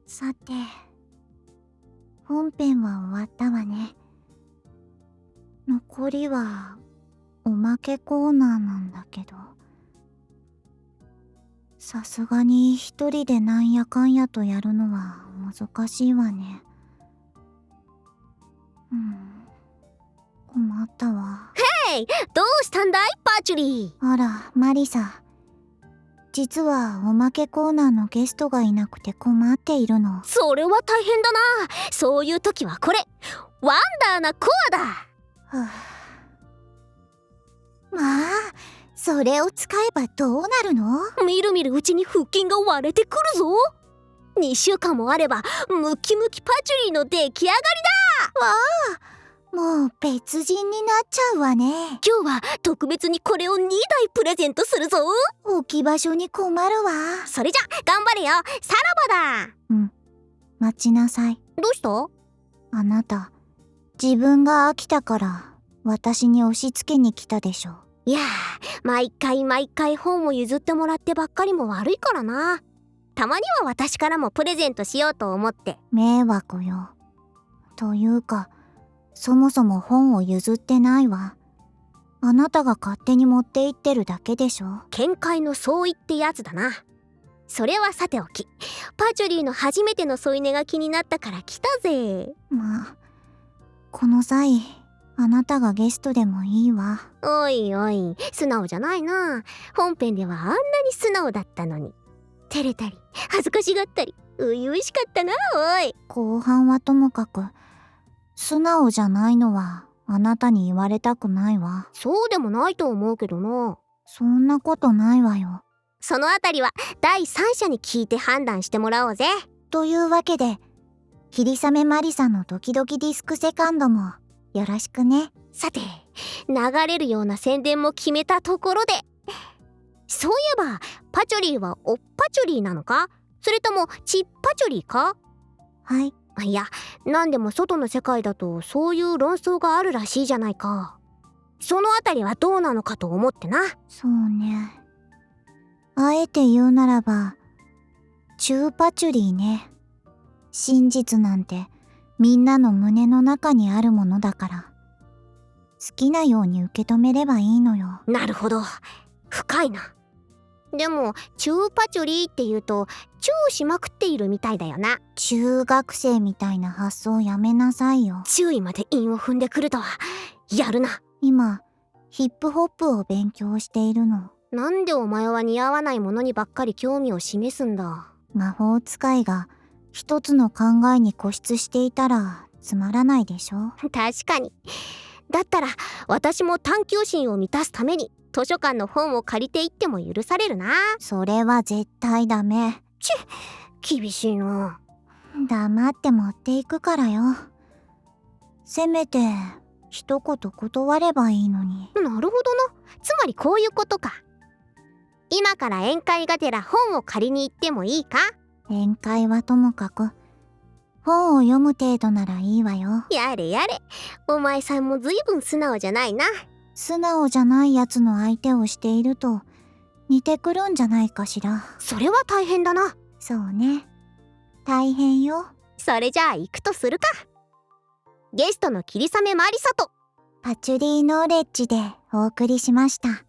さて、本編は終わったわね。残りはおまけコーナーなんだけど、さすがに一人でなんやかんやとやるのは難しいわね。困ったわ。 ヘイ、どうしたんだいパチュリー。 あら、マリサ。実はおまけコーナーのゲストがいなくて困っているの。 それは大変だな。そういう時はこれ、ワンダーなコアだ。 はあ、まあ、それを使えばどうなるの？ みるみるうちに腹筋が割れてくるぞ。2週間もあればムキムキパチュリーの出来上がりだ。 わあ、もう別人になっちゃうわね。 今日は特別にこれを2台プレゼントするぞ。 置き場所に困るわ。 それじゃ頑張れよ、さらばだ。 待ちなさい。 どうした？ あなた、自分が飽きたから私に押し付けに来たでしょ。 いやー、毎回本を譲ってもらってばっかりも悪いからな。たまには私からもプレゼントしようと思って。 迷惑よ。というか、そもそも本を譲ってないわ。あなたが勝手に持って行ってるだけでしょ。 見解の相違ってやつだな。それはさておき、パチュリーの初めての添い寝が気になったから来たぜ。 まあ、この際、あなたがゲストでもいいわ。 おいおい、素直じゃないな。本編ではあんなに素直だったのに。照れたり恥ずかしがったり初々しかったな。おい、 後半はともかく、素直じゃないのはあなたに言われたくないわ。 そうでもないと思うけどな。 そんなことないわよ。 そのあたりは第三者に聞いて判断してもらおうぜ。 というわけで、霧雨マリサのドキドキディスクセカンドもよろしくね。 さて、流れるような宣伝も決めたところで、そういえばパチョリーはおっパチョリーなのか、それともちっパチョリーか？ はい。 いや、なんでも外の世界だとそういう論争があるらしいじゃないか。そのあたりはどうなのかと思ってな。 そうね。あえて言うならば、中パチュリーね。真実なんてみんなの胸の中にあるものだから、好きなように受け止めればいいのよ。 なるほど、深いな。でも中パチョリーって言うとチューしまくっているみたいだよな。 中学生みたいな発想やめなさいよ。 注意まで韻を踏んでくるとはやるな。 今ヒップホップを勉強しているの。 なんでお前は似合わないものにばっかり興味を示すんだ。 魔法使いが一つの考えに固執していたらつまらないでしょ。 確かに。だったら私も探求心を満たすために図書館の本を借りていっても許されるな。 それは絶対ダメ。 厳しいな。 黙って持っていくからよ。せめて一言断ればいいのに。 なるほどな。つまりこういうことか。今から宴会がてら本を借りに行ってもいいか？ 宴会はともかく、本を読む程度ならいいわよ。 やれやれ、お前さんもずいぶん素直じゃないな。 素直じゃないやつの相手をしていると似てくるんじゃないかしら。 それは大変だな。 そうね、大変よ。 それじゃあ行くとするか。ゲストの霧雨マリサとパチュリーノーレッジでお送りしました。